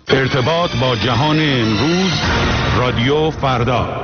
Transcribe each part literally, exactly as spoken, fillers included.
ارتباط با جهان امروز، رادیو فردا.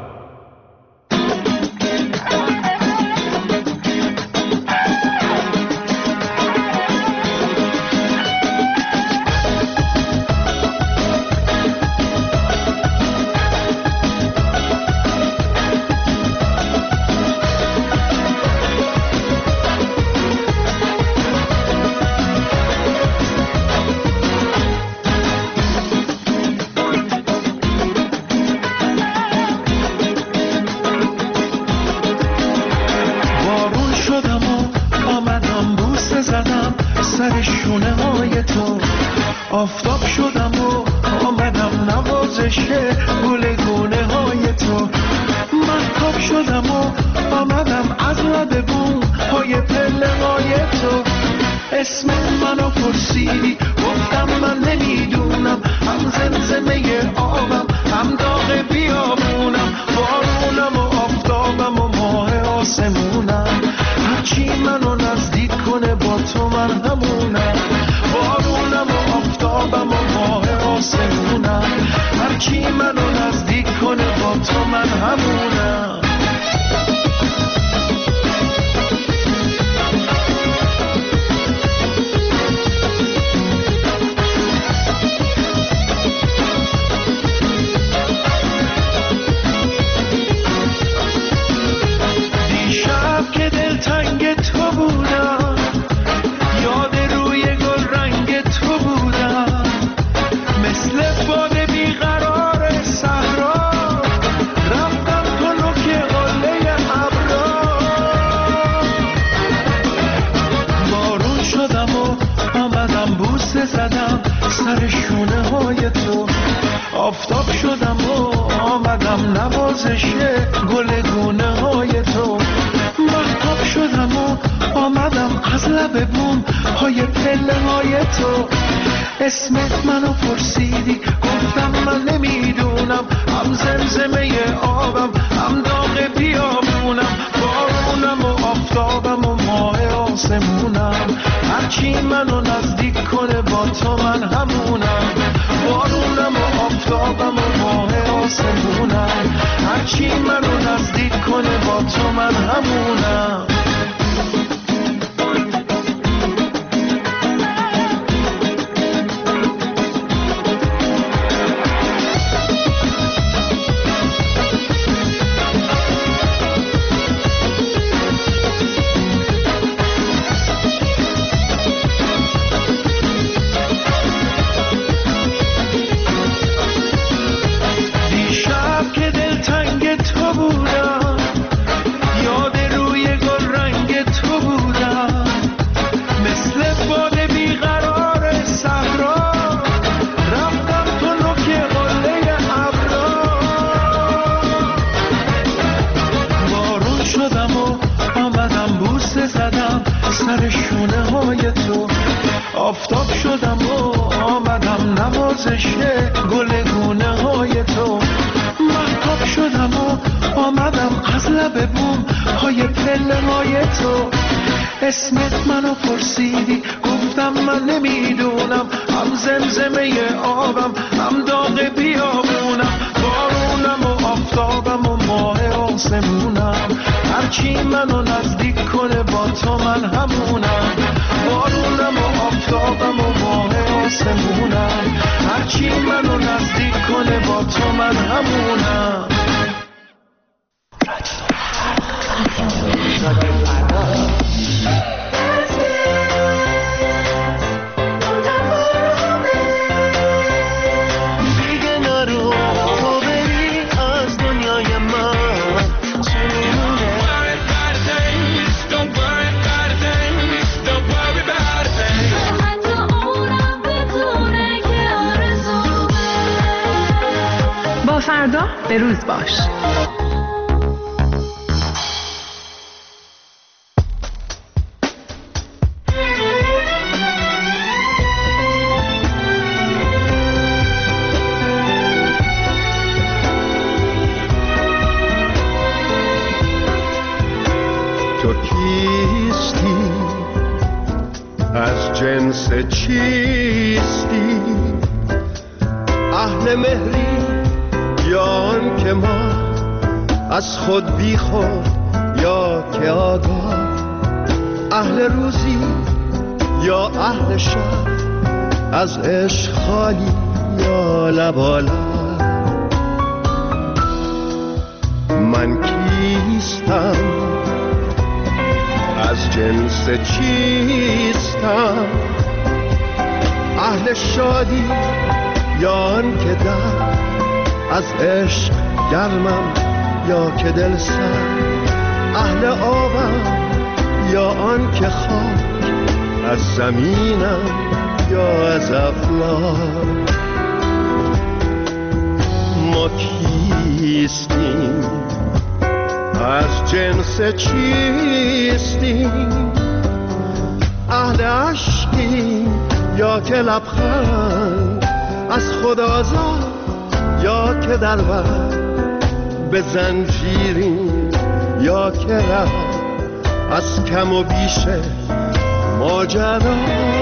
آفتاب شدم و آمدم نوازش گلگونه های تو، مهتاب شدم و آمدم از لب بوم های پله های تو. اسم منو پرسیدی گفتم من نمیدونم، هم زمزمه آبم هم داغ بیابونم، بارونم و آفتابم و ماه آسمونم، هرچی منو نزدیک کنه با تو من همونم، بارونم و آفتابم و ماه آسمونم، هرچی منو نزدیک کنه با تو من همونم. دیشب که دلتنگ تو بودم، یاد روی گل رنگ تو بودم، مثل باد بیقرار صحرا رفتم تو نوک قله ابرا. بارون شدم و آمدم بوسه زدم سر شونه های تو، آفتاب شدم و آمدم نوازش گلگونه های تو، مهتاب شدم و آمدم از لب بوم های پله های تو. اسمت منو پرسیدی گفتم من نمیدونم، هم زمزمه آبم هم داغ بیابونم، بارونم و آفتابم و ماه آسمونم، هرچی منو نزدیک کنه با تو من همونم، بارونم و آفتابم و ماه آسمونم، هرچی منو نزدیک کنه با تو من همونم. سر شونه های تو، آفتاب شدم و آمدم نوازش گلگونه های تو، مهتاب شدم و آمدم از لب بوم های پله های تو. اسمت منو پرسیدی گفتم من نمیدونم، هم زمزمه آبم هم داغ بیابونم، بارونم و آفتابم و ماه آسمونم، هرچی منو نزدیک کنه با تو من همونم، بارونم و آفتابم و ماه آسمونم، هرچی منو نزدیک کنه با تو من همونم. فردا به روز باش. تو کیستی؟ از جنس چیستی؟ اهل مهری یا آن که ما از خود بی خود یا که آگاه، اهل روزی یا اهل شب، از عشق خالی یا لبالا. من کیستم، از جنس چیستم، اهل شادی یا آن که در از عشق گرمم یا که دل سر، اهل آبم یا آن که خاک از زمینم یا از افلاک. ما کیستیم، از جنس چیستیم، اهل عشقیم یا که لبخند، از خود آزاد یا که در بر، به زنجیریم یا که ره، از کم و بیش ماجرا.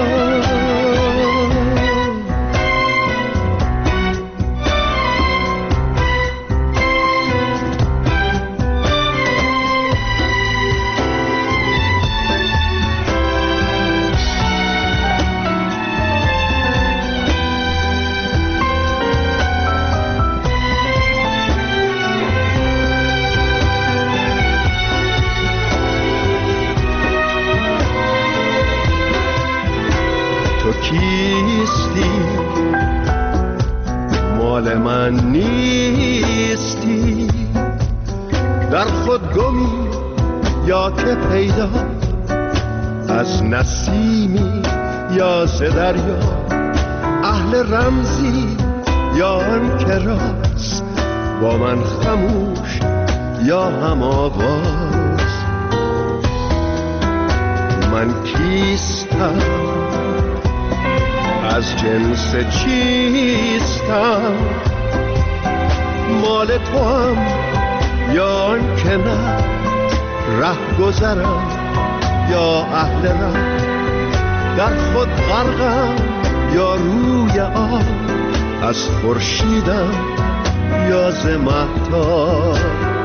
کیستی مال من نیستی، در خود گمی یا که پیدا، از نسیمی یا ز دریا، اهل رمزی یا آن که راست، با من خموش یا هم آواز. من کیستم، از جنس چیستم، مال تو هم یا آن که نه، ره گذرم یا اهل ره، در خود غرقم یا روی آب، از خورشیدم یا ز مهتاب.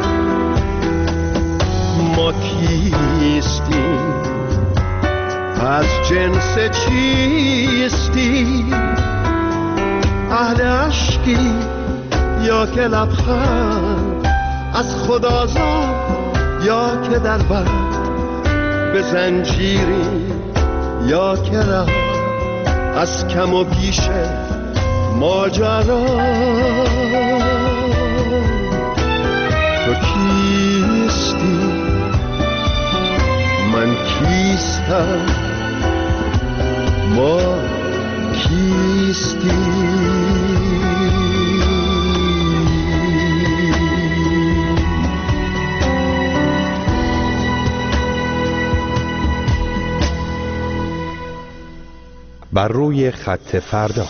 ما کیستیم، از جنس چیستی، اهل عشقی یا که لبخند، از خود آزاد یا که در بر، به زنجیری یا که ره، از کم و بیش ماجرا. تو کیستی، من کیستم، ما کیستی. بر روی خط فردا.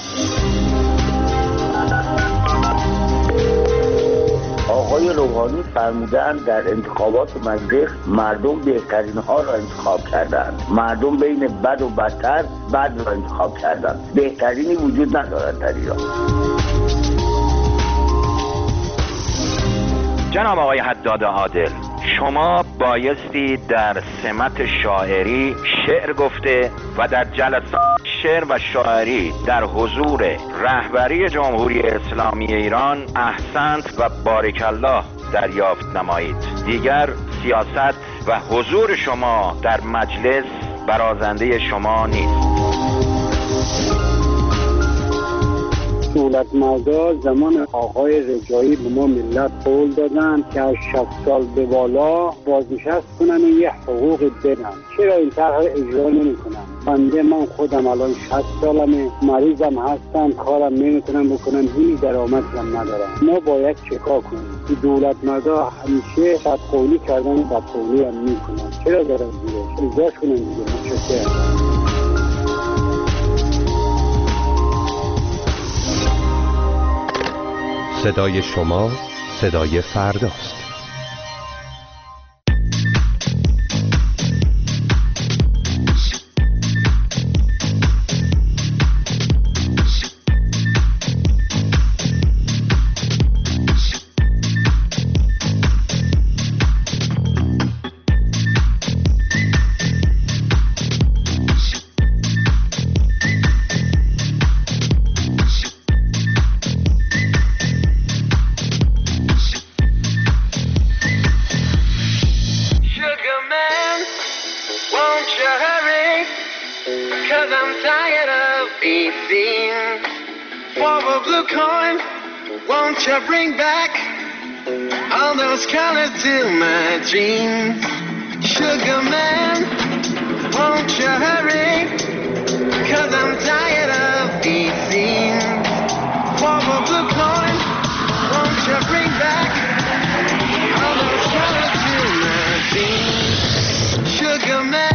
آقای روحانی فرمودن در انتخابات مجلس مردم بهترین ها را انتخاب کردند. مردم بین بد و بدتر بد را انتخاب کردند. بهترینی وجود ندارد در ایران. جناب آقای حداد عادل، شما بایستی در سمت شاعری شعر گفته و در جلسات شعر و شاعری در حضور رهبری جمهوری اسلامی ایران احسنت و بارک الله دریافت نمایید. دیگر سیاست و حضور شما در مجلس برازنده شما نیست. دولت مردا زمان آقای رجایی به ما ملت قول دادن که از شصت سال به بالا بازنشست کنن و یه حقوق بدن. چرا این طرح اجرا نمی کنن؟ بنده من خودم الان شصت سالمه، مریضم هستم، کارم نمیتونم بکنم، هیچ درآمدی هم ندارم. ما باید چیکار کنیم؟ دولت مردا همیشه بدقولی کردن و بدقولی هم میکنن. چرا دارن دیگه؟ اجراش کنن دیگه. متشکرم. صدای شما صدای فرداست. For a blue coin, won't you bring back all those colors to my dreams? Sugar man, won't you hurry? 'Cause I'm tired of these scenes. For a blue coin, won't you bring back all those colors to my dreams? Sugar man.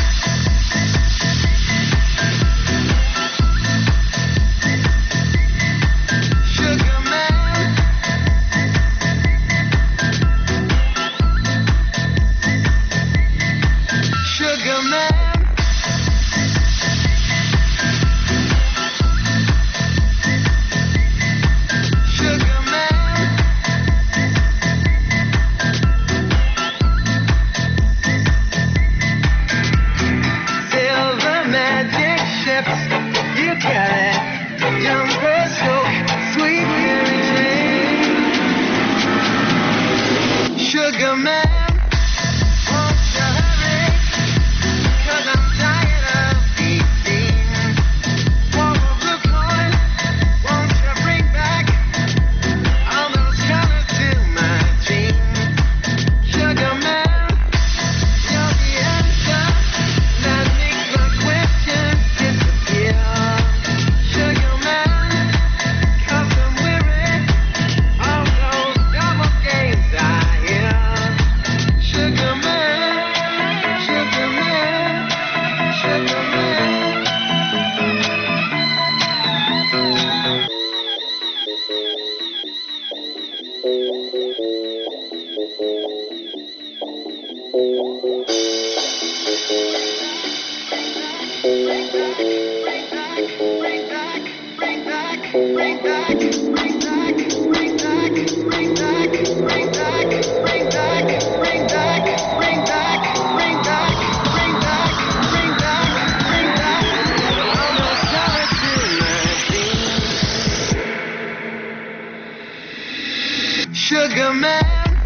Sugar man.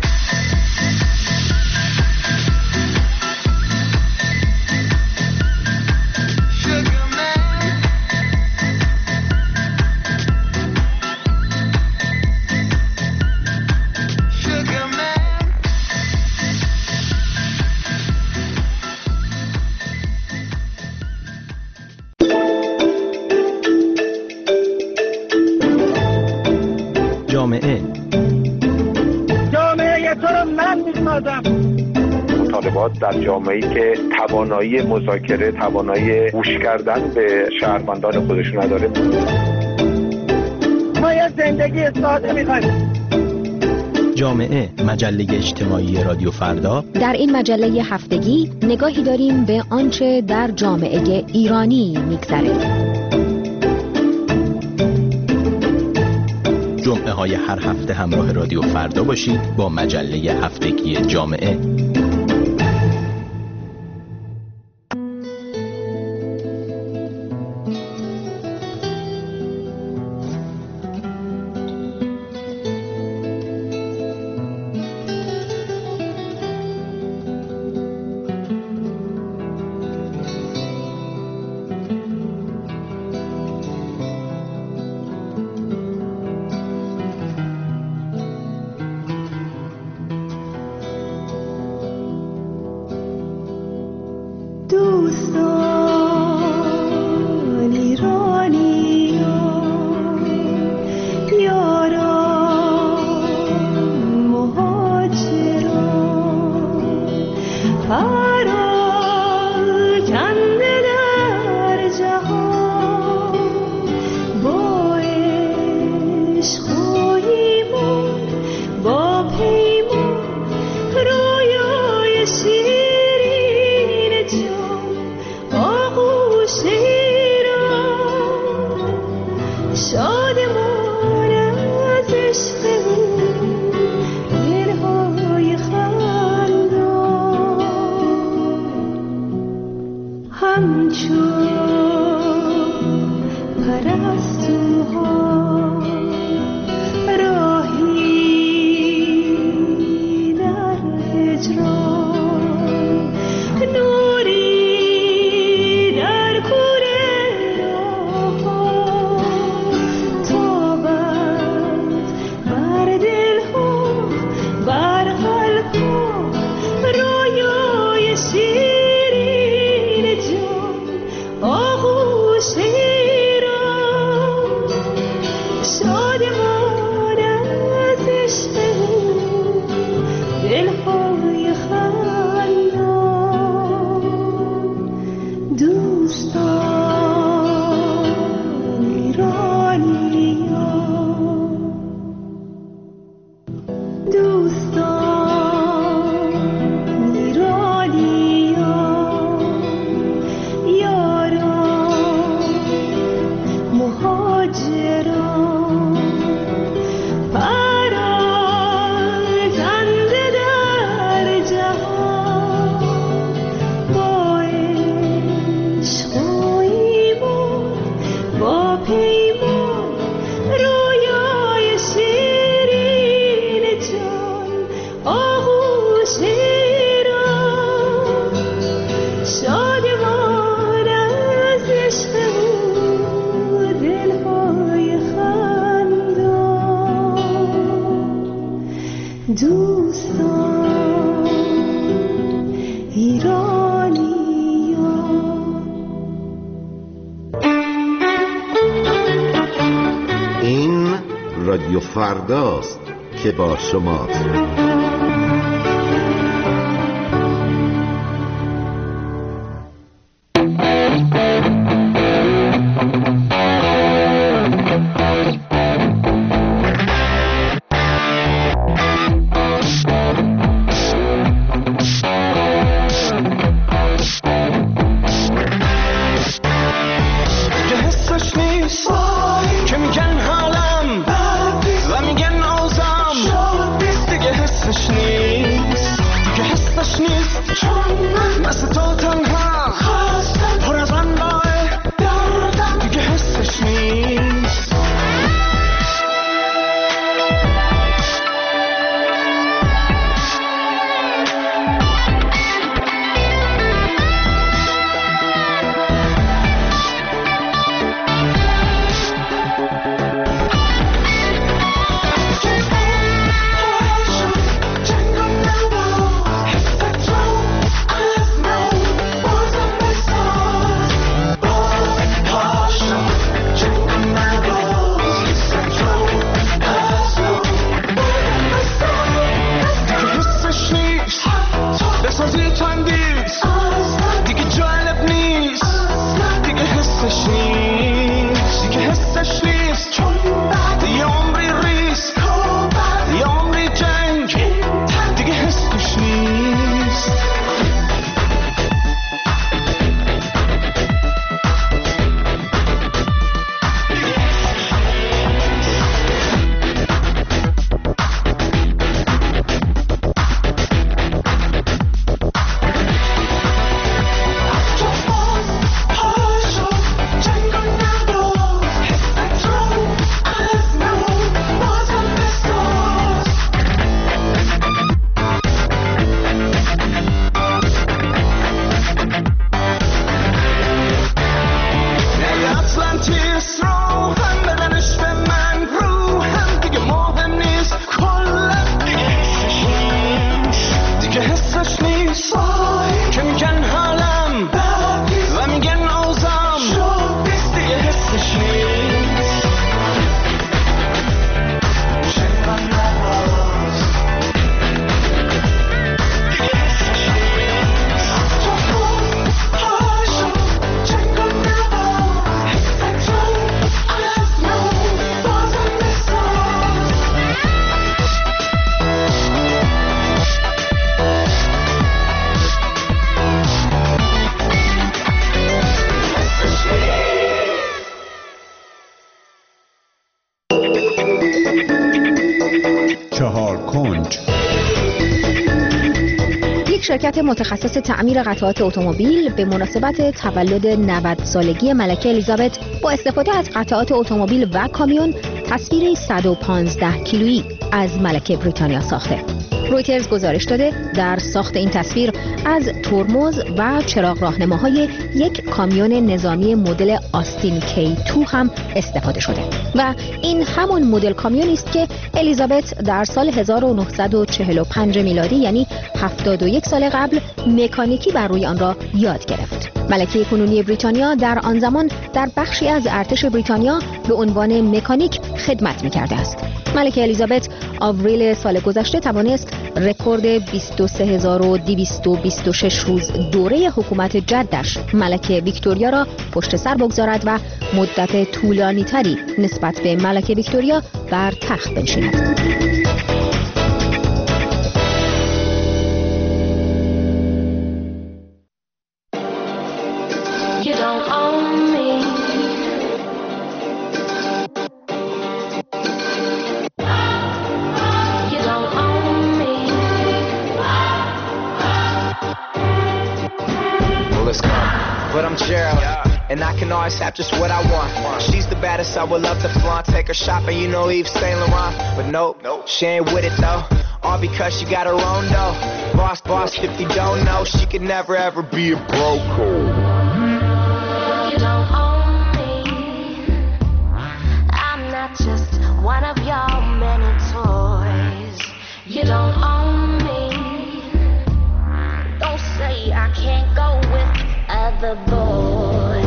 جامعه جامعه تو رو من میسازم. مطالبات در جامعه‌ای که توانایی مذاکره، توانایی گوش کردن به شهروندان خودش نداره. ما یه زندگی ساده می‌خوایم. جامعه، مجله اجتماعی رادیو فردا. در این مجله هفتگی نگاهی داریم به آنچه در جامعه ایرانی می‌گذره. جمعه های هر هفته همراه رادیو فردا باشید با مجله هفتگی جامعه. مهاجران پرازنده در جهان با عشق و ایمان با پیمان رویای شیرین جان آغوش ایران شادمان از عشق و دلهای خندان دوستان ایرانیان. این رادیو فرداست که با شماست. شرکت متخصص تعمیر قطعات اتومبیل به مناسبت تولد نود سالگی ملکه الیزابت با استفاده از قطعات اتومبیل و کامیون تصویری صد و پانزده کیلویی از ملکه بریتانیا ساخته. رویترز گزارش داده در ساخت این تصویر از ترمز و چراغ راهنماهای یک کامیون نظامی مدل آستین کی دو هم استفاده شده و این همون مدل کامیونی است که الیزابت در سال هزار و نهصد و چهل و پنج میلادی یعنی هفتاد و یک سال قبل مکانیکی بر روی آن را یاد گرفت. ملکه کنونی بریتانیا در آن زمان در بخشی از ارتش بریتانیا به عنوان مکانیک خدمت می‌کرده است. ملکه الیزابت آوریل سال گذشته توانست رکورد بیست و سه هزار و دویست و بیست و شش روز دوره حکومت جدش ملکه ویکتوریا را پشت سر بگذارد و مدت طولانی تری نسبت به ملکه ویکتوریا بر تخت بنشیند. and I can always have just what I want. She's the baddest, I would love to flaunt. Take her shopping, you know Yves Saint Laurent. But nope, nope, she ain't with it though. All because she got her own dough. Boss, boss, if you don't know, she could never ever be a broke. You don't own me. I'm not just one of your many toys. You don't own me. Don't say I can't go with other boys.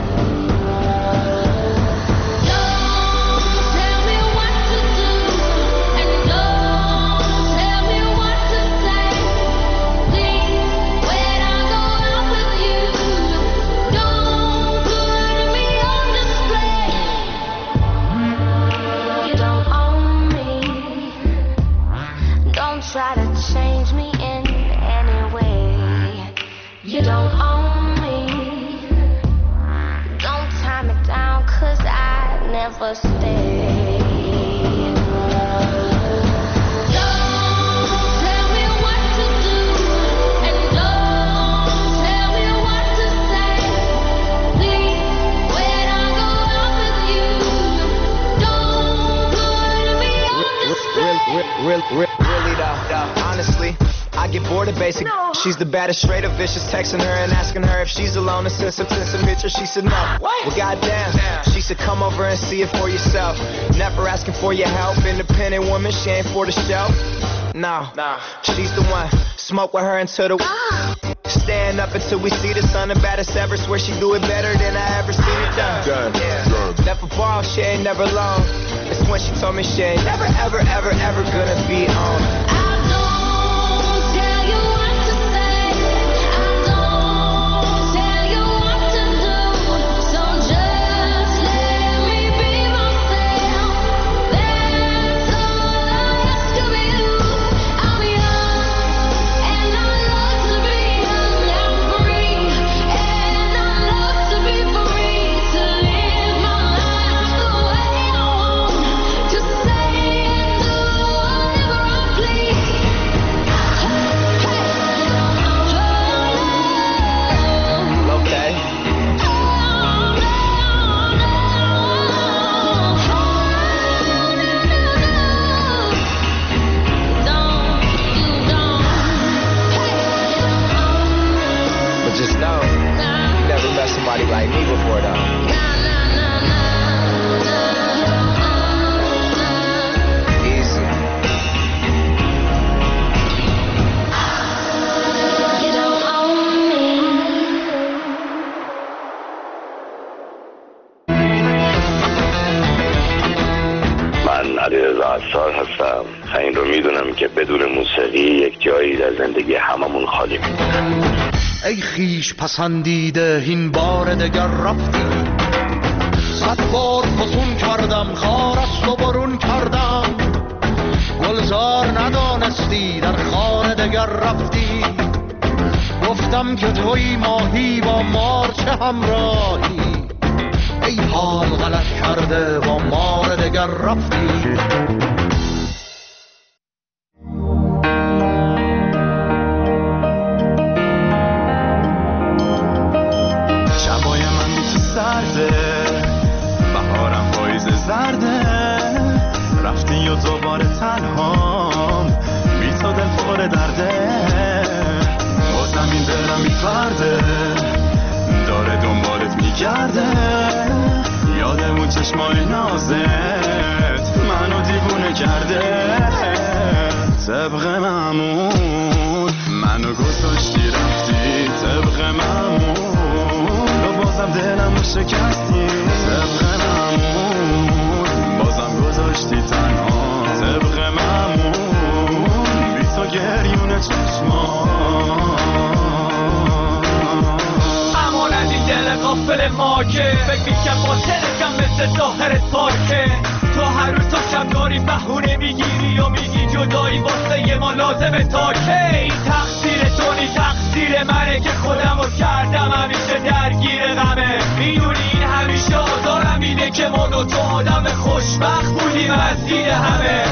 Try to change me in any way. You don't own me. Don't tie me down, cause I never stay. Don't tell me what to do, and don't tell me what to say. Please, when I go out with you, don't put me on display. Real, real, real, real. Honestly, I get bored of basic. No. She's the baddest, straight up vicious. Texting her and asking her if she's alone and send some, send some pictures. She said no. What? Well, goddamn. Damn. She said come over and see it for yourself. Never asking for your help. Independent woman, she ain't for the show. No, nah. She's the one. Smoke with her until the ah. Stand up until we see the sun. The baddest ever. Swear she do it better than I ever seen it done. Done. Yeah. Done. Never ball, she ain't never alone. It's when she told me she ain't never, ever, ever, ever gonna be on. Like me before though. Easy. You don't own me. من علیرضا عصار هستم. این رو میدونم که بدون موسیقی یک جایی در زندگی هممون خالی میمونه. ای خیش پسندیده این بار دگر رفتی، صد بار فسون کردم خار است و برون کردم، گلزار ندانستی در خانه دگر رفتی، گفتم که توی ماهی با مار چه همراهی، ای حال غلط کرده با مار دگر رفتی. بهارم پاییز زرده، رفتی و دوباره تنهام، بی تو دل پر درده، بازم این دلم میپرده، داره دنبالت میگرده، یادمون چشمای نازت منو دیوونه کرده، طبق معمول منو گذاشتی رفتی، طبق معمول و بازم دلمو شکستی، طبق معمول بازم گذاشتی تنها، طبق معمول بی تو گریون چشما. امان از این دل غافل ما که فکر میکنم با تلکم مثل ظاهرت پاکه، تو هر روز تا شب داری بهونه میگیری و میگی جدایی واسه یه ما لازمه تا که این تقصیر تو نی تقصیر منه که خودمو کردم همیشه درگیر غمه، میدونی این همیشه آزارم اینه که ما دو تا آدم خوشبخت بودیم از دید همه.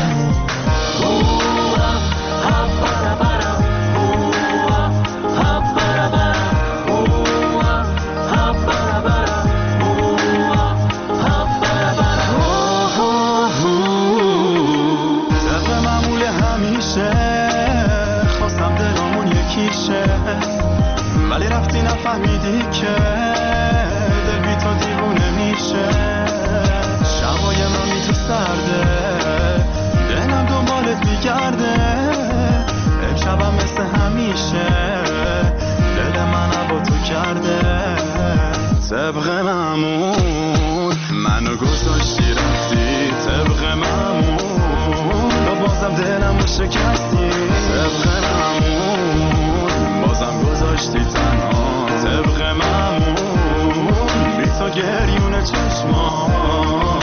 شکستی طبق معمول بازم گذاشتی تنها طبق معمول بی تو گریون چشمان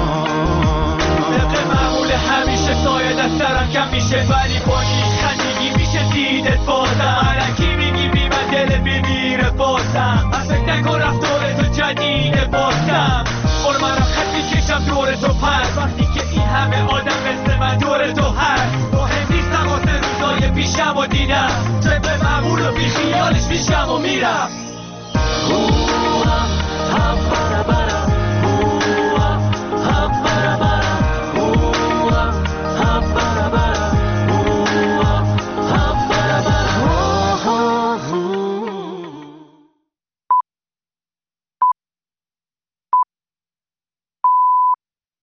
طبق معمول همیشه سایه دست سرم کم میشه ولی با این خندگی میشه دیدت بازم علکی میگی بی من دل میمیره بازم از فکر نکن رفتار تو جدیده بازم بار منم خطی کشم دور تو پس وقتی که این همه آدم مثل من دور تو هست مهم نیستم واسه روزای پیشم و دیدم طبق معمول و بی خیالش میشم و میرم هم برا برا